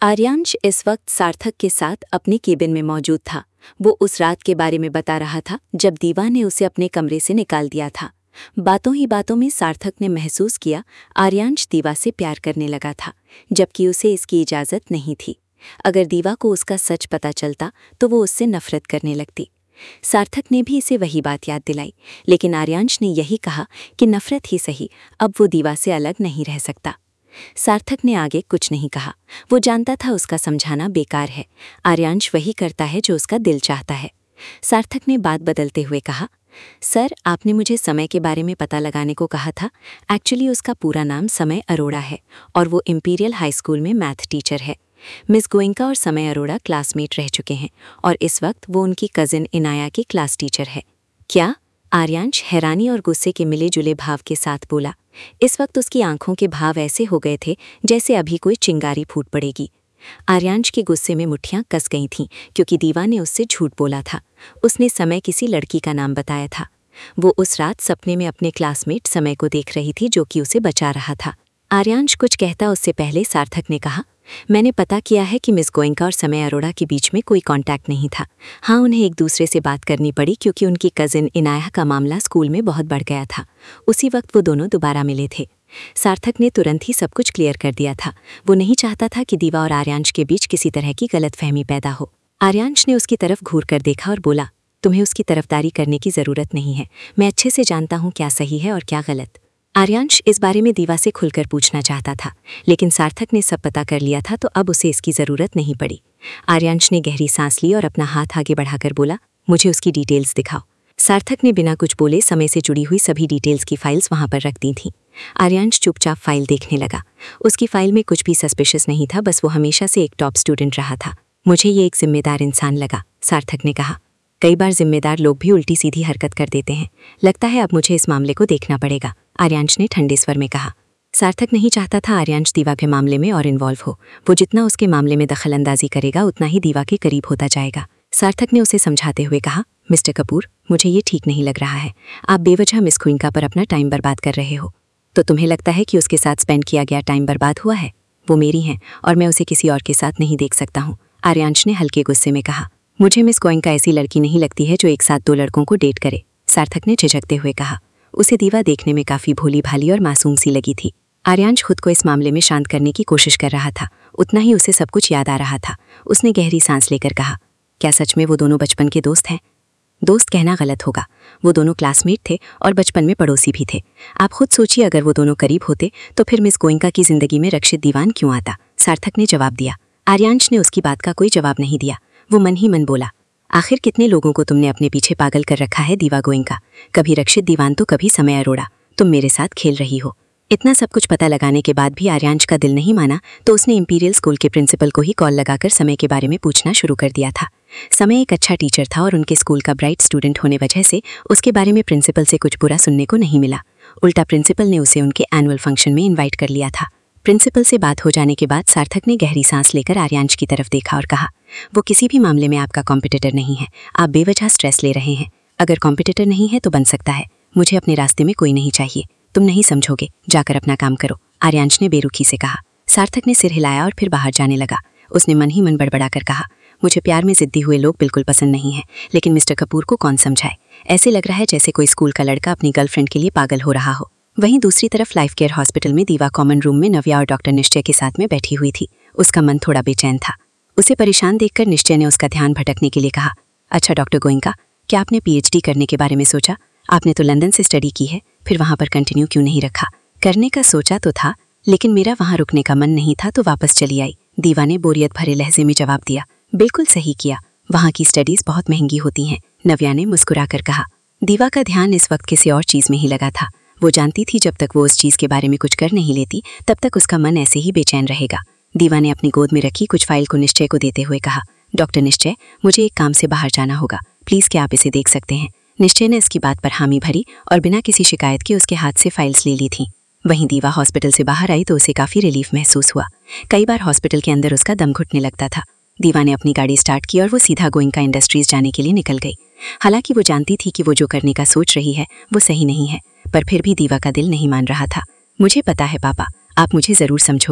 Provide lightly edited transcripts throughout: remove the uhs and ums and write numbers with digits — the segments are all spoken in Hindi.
आर्यांश इस वक्त सार्थक के साथ अपने केबिन में मौजूद था। वो उस रात के बारे में बता रहा था जब दीवा ने उसे अपने कमरे से निकाल दिया था। बातों ही बातों में सार्थक ने महसूस किया आर्यांश दीवा से प्यार करने लगा था, जबकि उसे इसकी इजाज़त नहीं थी। अगर दीवा को उसका सच पता चलता तो वो उससे नफरत करने लगती। सार्थक ने भी इसे वही बात याद दिलाई, लेकिन आर्यांश ने यही कहा कि नफरत ही सही, अब वो दीवा से अलग नहीं रह सकता। सार्थक ने आगे कुछ नहीं कहा। वो जानता था उसका समझाना बेकार है। आर्यांश वही करता है जो उसका दिल चाहता है। सार्थक ने बात बदलते हुए कहा, सर, आपने मुझे समय के बारे में पता लगाने को कहा था। एक्चुअली उसका पूरा नाम समय अरोड़ा है और वो इंपीरियल हाई स्कूल में मैथ टीचर है। मिस गोइंका और समय अरोड़ा क्लासमेट रह चुके हैं और इस वक्त वो उनकी कजिन इनाया की क्लास टीचर है। क्या? आर्यांश हैरानी और गुस्से के मिले जुले भाव के साथ बोला। इस वक्त उसकी आंखों के भाव ऐसे हो गए थे जैसे अभी कोई चिंगारी फूट पड़ेगी। आर्यांश के गुस्से में मुट्ठियां कस गई थीं क्योंकि दीवा ने उससे झूठ बोला था। उसने समय किसी लड़की का नाम बताया था। वो उस रात सपने में अपने क्लासमेट समय को देख रही थी जो कि उसे बचा रहा था। आर्यांश कुछ कहता उससे पहले सार्थक ने कहा, मैंने पता किया है कि मिस गोइंका और समय अरोड़ा के बीच में कोई कांटेक्ट नहीं था। हाँ, उन्हें एक दूसरे से बात करनी पड़ी क्योंकि उनकी कजिन इनाया का मामला स्कूल में बहुत बढ़ गया था। उसी वक्त वो दोनों दोबारा मिले थे। सार्थक ने तुरंत ही सब कुछ क्लियर कर दिया था। वो नहीं चाहता था कि दीवा और आर्यांश के बीच किसी तरह की गलतफहमी पैदा हो। आर्यांश ने उसकी तरफ घूर कर देखा और बोला, तुम्हें उसकी तरफदारी करने की ज़रूरत नहीं है। मैं अच्छे से जानता हूँ क्या सही है और क्या गलत। आर्यांश इस बारे में दीवा से खुलकर पूछना चाहता था, लेकिन सार्थक ने सब पता कर लिया था तो अब उसे इसकी ज़रूरत नहीं पड़ी। आर्यांश ने गहरी सांस ली और अपना हाथ आगे बढ़ाकर बोला, मुझे उसकी डिटेल्स दिखाओ। सार्थक ने बिना कुछ बोले समय से जुड़ी हुई सभी डिटेल्स की फाइल्स वहां पर रख दी थीं। आर्यांश चुपचाप फाइल देखने लगा। उसकी फाइल में कुछ भी सस्पिशियस नहीं था, बस वो हमेशा से एक टॉप स्टूडेंट रहा था। मुझे ये एक जिम्मेदार इंसान लगा, सार्थक ने कहा। कई बार जिम्मेदार लोग भी उल्टी सीधी हरकत कर देते हैं। लगता है अब मुझे इस मामले को देखना पड़ेगा, आर्यांश ने ठंडे स्वर में कहा। सार्थक नहीं चाहता था आर्यांश दीवा के मामले में और इन्वॉल्व हो। वो जितना उसके मामले में दखलंदाजी करेगा उतना ही दीवा के करीब होता जाएगा। सार्थक ने उसे समझाते हुए कहा, मिस्टर कपूर, मुझे ये ठीक नहीं लग रहा है। आप बेवजह मिस गोइंका पर अपना टाइम बर्बाद कर रहे हो। तो तुम्हें लगता है कि उसके साथ स्पेंड किया गया टाइम बर्बाद हुआ है? वो मेरी हैं और मैं उसे किसी और के साथ नहीं देख सकता हूँ, आर्यांश ने हल्के गुस्से में कहा। मुझे मिस गोइंका ऐसी लड़की नहीं लगती है जो एक साथ दो लड़कों को डेट करे, सार्थक ने झिझकते हुए कहा। उसे दीवा देखने में काफ़ी भोली भाली और मासूम सी लगी थी। आर्यांश खुद को इस मामले में शांत करने की कोशिश कर रहा था। उतना ही उसे सब कुछ याद आ रहा था। उसने गहरी सांस लेकर कहा, क्या सच में वो दोनों बचपन के दोस्त हैं? दोस्त कहना गलत होगा। वो दोनों क्लासमेट थे और बचपन में पड़ोसी भी थे। आप खुद सोचिए, अगर वो दोनों करीब होते तो फिर मिस गोइंका की जिंदगी में रक्षित दीवान क्यों आता? सार्थक ने जवाब दिया। आर्यांश ने उसकी बात का कोई जवाब नहीं दिया। वो मन ही मन बोला, आखिर कितने लोगों को तुमने अपने पीछे पागल कर रखा है दीवा गोइंका। कभी रक्षित दीवान तो कभी समय अरोड़ा। तुम मेरे साथ खेल रही हो। इतना सब कुछ पता लगाने के बाद भी आर्यांश का दिल नहीं माना तो उसने इंपीरियल स्कूल के प्रिंसिपल को ही कॉल लगाकर समय के बारे में पूछना शुरू कर दिया था। समय एक अच्छा टीचर था और उनके स्कूल का ब्राइट स्टूडेंट होने वजह से उसके बारे में प्रिंसिपल से कुछ बुरा सुनने को नहीं मिला। उल्टा प्रिंसिपल ने उसे उनके एनुअल फंक्शन में इन्वाइट कर लिया था। प्रिंसिपल से बात हो जाने के बाद सार्थक ने गहरी सांस लेकर आर्यांश की तरफ देखा और कहा, वो किसी भी मामले में आपका कॉम्पिटिटर नहीं है। आप बेवजह स्ट्रेस ले रहे हैं। अगर कॉम्पिटिटर नहीं है तो बन सकता है। मुझे अपने रास्ते में कोई नहीं चाहिए। तुम नहीं समझोगे, जाकर अपना काम करो, आर्यांश ने बेरुखी से कहा। सार्थक ने सिर हिलाया और फिर बाहर जाने लगा। उसने मन ही मन बड़बड़ा कर कहा, मुझे प्यार में जिद्दी हुए लोग बिल्कुल पसंद नहीं हैं, लेकिन मिस्टर कपूर को कौन समझाए। ऐसे लग रहा है जैसे कोई स्कूल का लड़का अपनी गर्लफ्रेंड के लिए पागल हो रहा हो। वहीं दूसरी तरफ लाइफ केयर हॉस्पिटल में दीवा कॉमन रूम में नव्या और डॉक्टर निश्चय के साथ में बैठी हुई थी। उसका मन थोड़ा बेचैन था। उसे परेशान देखकर निश्चय ने उसका ध्यान भटकने के लिए कहा, अच्छा डॉक्टर गोइंका, क्या आपने पीएचडी करने के बारे में सोचा? आपने तो लंदन से स्टडी की है, फिर वहाँ पर कंटिन्यू क्यों नहीं रखा? करने का सोचा तो था, लेकिन मेरा वहाँ रुकने का मन नहीं था तो वापस चली आई, दीवा ने बोरियत भरे लहजे में जवाब दिया। बिल्कुल सही किया, वहाँ की स्टडीज बहुत महंगी होती हैं, नव्या ने मुस्कुराकर कहा। दीवा का ध्यान इस वक्त किसी और चीज़ में ही लगा था। वो जानती थी जब तक वो उस चीज़ के बारे में कुछ कर नहीं लेती तब तक उसका मन ऐसे ही बेचैन रहेगा। दीवा ने अपनी गोद में रखी कुछ फाइल को निश्चय को देते हुए कहा, डॉक्टर निश्चय, मुझे एक काम से बाहर जाना होगा, प्लीज़ क्या आप इसे देख सकते हैं? निश्चय ने इसकी बात पर हामी भरी और बिना किसी शिकायत के उसके हाथ से फाइल्स ले ली थीं। वहीं दीवा हॉस्पिटल से बाहर आई तो उसे काफ़ी रिलीफ महसूस हुआ। कई बार हॉस्पिटल के अंदर उसका दम घुटने लगता था। दीवा ने अपनी गाड़ी स्टार्ट की और वो सीधा गोइंका इंडस्ट्रीज जाने के लिए निकल गई। हालांकि वो जानती थी कि वो जो करने का सोच रही है वो सही नहीं है, पर फिर भी दीवा का दिल नहीं मान रहा था। मुझे पता है पापा, आप मुझे ज़रूर समझोगे।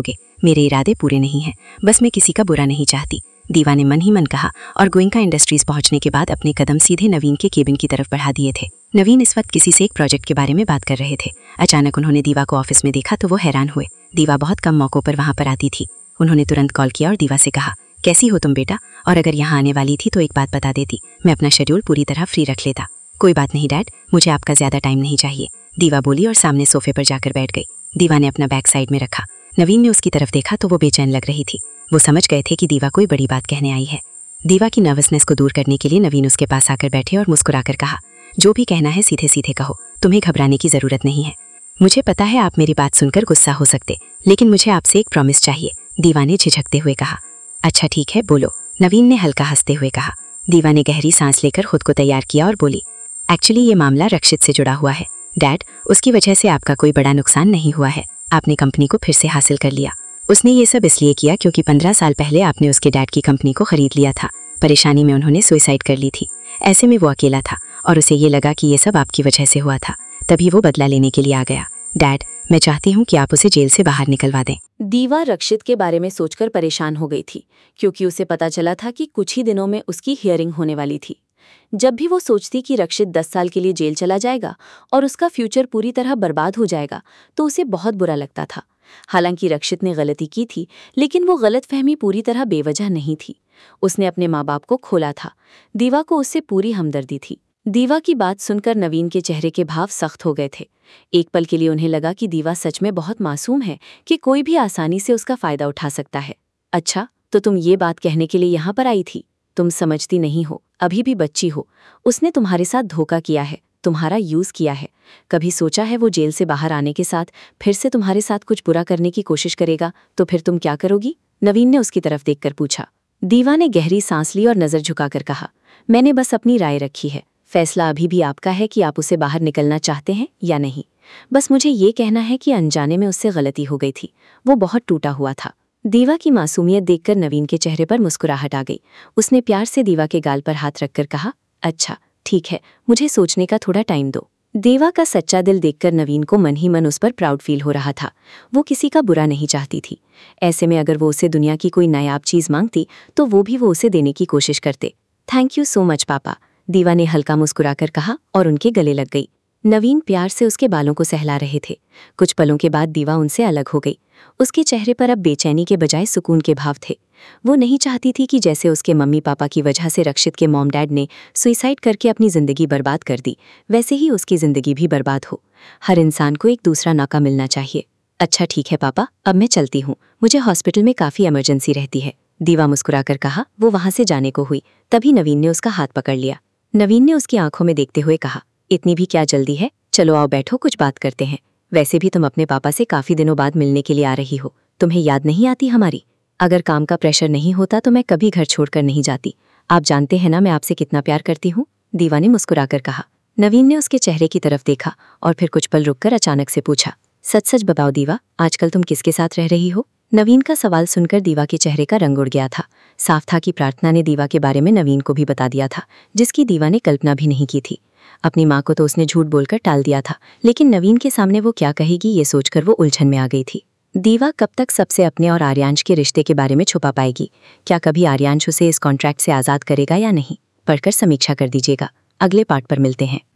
मेरे इरादे पूरे नहीं हैं, बस मैं किसी का बुरा नहीं चाहती, दीवा ने मन ही मन कहा और गोयनका इंडस्ट्रीज पहुंचने के बाद अपने कदम सीधे नवीन के केबिन की तरफ बढ़ा दिए थे। नवीन इस वक्त किसी से एक प्रोजेक्ट के बारे में बात कर रहे थे। अचानक उन्होंने दीवा को ऑफिस में देखा तो वो हैरान हुए। दीवा बहुत कम मौकों पर वहां पर आती थी। उन्होंने तुरंत कॉल किया और दीवा से कहा, कैसी हो तुम बेटा, और अगर यहाँ आने वाली थी तो एक बात बता देती, मैं अपना शेड्यूल पूरी तरह फ्री रख लेता। कोई बात नहीं डैड, मुझे आपका ज्यादा टाइम नहीं चाहिए, दीवा बोली और सामने सोफे पर जाकर बैठ गई। दीवा ने अपना बैग साइड में रखा। नवीन ने उसकी तरफ देखा तो वो बेचैन लग रही थी। वो समझ गए थे कि दीवा कोई बड़ी बात कहने आई है। दीवा की नर्वसनेस को दूर करने के लिए नवीन उसके पास आकर बैठे और मुस्कुराकर कहा, जो भी कहना है सीधे सीधे कहो, तुम्हें घबराने की जरूरत नहीं है। मुझे पता है आप मेरी बात सुनकर गुस्सा हो सकते, लेकिन मुझे आपसे एक प्रॉमिस चाहिए, दीवा ने झिझकते हुए कहा। अच्छा ठीक है बोलो, नवीन ने हल्का हंसते हुए कहा। दीवा ने गहरी सांस लेकर खुद को तैयार किया और बोली, एक्चुअली ये मामला रक्षित से जुड़ा हुआ है डैड, उसकी वजह से आपका कोई बड़ा नुकसान नहीं हुआ है। आपने कंपनी को फिर से हासिल कर लिया। उसने ये सब इसलिए किया क्योंकि 15 साल पहले आपने उसके डैड की कंपनी को खरीद लिया था। परेशानी में उन्होंने सुसाइड कर ली थी। ऐसे में वो अकेला था और उसे ये लगा कि ये सब आपकी वजह से हुआ था, तभी वो बदला लेने के लिए आ गया। डैड, मैं चाहती हूँ कि आप उसे जेल से बाहर निकलवा दें। दीवा रक्षित के बारे में सोचकर परेशान हो गई थी, क्योंकि उसे पता चला था कि कुछ ही दिनों में उसकी हियरिंग होने वाली थी। जब भी वो सोचती कि रक्षित 10 साल के लिए जेल चला जाएगा और उसका फ्यूचर पूरी तरह बर्बाद हो जाएगा, तो उसे बहुत बुरा लगता था। हालांकि रक्षित ने गलती की थी, लेकिन वो गलतफहमी पूरी तरह बेवजह नहीं थी। उसने अपने माँ बाप को खोला था। दीवा को उससे पूरी हमदर्दी थी। दीवा की बात सुनकर नवीन के चेहरे के भाव सख्त हो गए थे। एक पल के लिए उन्हें लगा कि दीवा सच में बहुत मासूम है, कि कोई भी आसानी से उसका फायदा उठा सकता है। अच्छा, तो तुम ये बात कहने के लिए यहाँ पर आई थी? तुम समझती नहीं हो, अभी भी बच्ची हो। उसने तुम्हारे साथ धोखा किया है, तुम्हारा यूज किया है। कभी सोचा है वो जेल से बाहर आने के साथ फिर से तुम्हारे साथ कुछ बुरा करने की कोशिश करेगा तो फिर तुम क्या करोगी? नवीन ने उसकी तरफ देखकर पूछा। दीवा ने गहरी सांस ली और नजर झुकाकर कहा, मैंने बस अपनी राय रखी है। फैसला अभी भी आपका है कि आप उसे बाहर निकलना चाहते हैं या नहीं। बस मुझे ये कहना है कि अनजाने में उससे गलती हो गई थी। वो बहुत टूटा हुआ था। दीवा की मासूमियत देखकर नवीन के चेहरे पर मुस्कुराहट आ गई। उसने प्यार से दीवा के गाल पर हाथ रखकर कहा, अच्छा ठीक है, मुझे सोचने का थोड़ा टाइम दो। देवा का सच्चा दिल देखकर नवीन को मन ही मन उस पर प्राउड फील हो रहा था। वो किसी का बुरा नहीं चाहती थी। ऐसे में अगर वो उसे दुनिया की कोई नायाब चीज मांगती तो वो उसे देने की कोशिश करते। थैंक यू सो मच पापा, दीवा ने हल्का मुस्कुराकर कहा और उनके गले लग गई। नवीन प्यार से उसके बालों को सहला रहे थे। कुछ पलों के बाद दीवा उनसे अलग हो गई। उसके चेहरे पर अब बेचैनी के बजाय सुकून के भाव थे। वो नहीं चाहती थी कि जैसे उसके मम्मी पापा की वजह से रक्षित के मॉम डैड ने सुसाइड करके अपनी जिंदगी बर्बाद कर दी, वैसे ही उसकी जिंदगी भी बर्बाद हो। हर इंसान को एक दूसरा नाका मिलना चाहिए। अच्छा ठीक है पापा, अब मैं चलती हूँ, मुझे हॉस्पिटल में काफ़ी इमरजेंसी रहती है, दीवा मुस्कुराकर कहा। वो वहां से जाने को हुई, तभी नवीन ने उसका हाथ पकड़ लिया। नवीन ने उसकी आंखों में देखते हुए कहा, इतनी भी क्या जल्दी है, चलो आओ बैठो, कुछ बात करते हैं। वैसे भी तुम अपने पापा से काफ़ी दिनों बाद मिलने के लिए आ रही हो, तुम्हें याद नहीं आती हमारी? अगर काम का प्रेशर नहीं होता तो मैं कभी घर छोड़कर नहीं जाती। आप जानते हैं ना मैं आपसे कितना प्यार करती हूँ, दीवा ने मुस्कुराकर कहा। नवीन ने उसके चेहरे की तरफ देखा और फिर कुछ पल रुककर अचानक से पूछा, सच सच बताओ दीवा, आजकल तुम किसके साथ रह रही हो? नवीन का सवाल सुनकर दीवा के चेहरे का रंग उड़ गया था। साफ था कि प्रार्थना ने दीवा के बारे में नवीन को भी बता दिया था, जिसकी दीवा ने कल्पना भी नहीं की थी। अपनी माँ को तो उसने झूठ बोलकर टाल दिया था, लेकिन नवीन के सामने वो क्या कहेगी ये सोचकर वो उलझन में आ गई थी। दीवा कब तक सबसे अपने और आर्यांश के रिश्ते के बारे में छुपा पाएगी? क्या कभी आर्यांश उसे इस कॉन्ट्रैक्ट से आज़ाद करेगा या नहीं? पढ़कर समीक्षा कर दीजिएगा। अगले पार्ट पर मिलते हैं।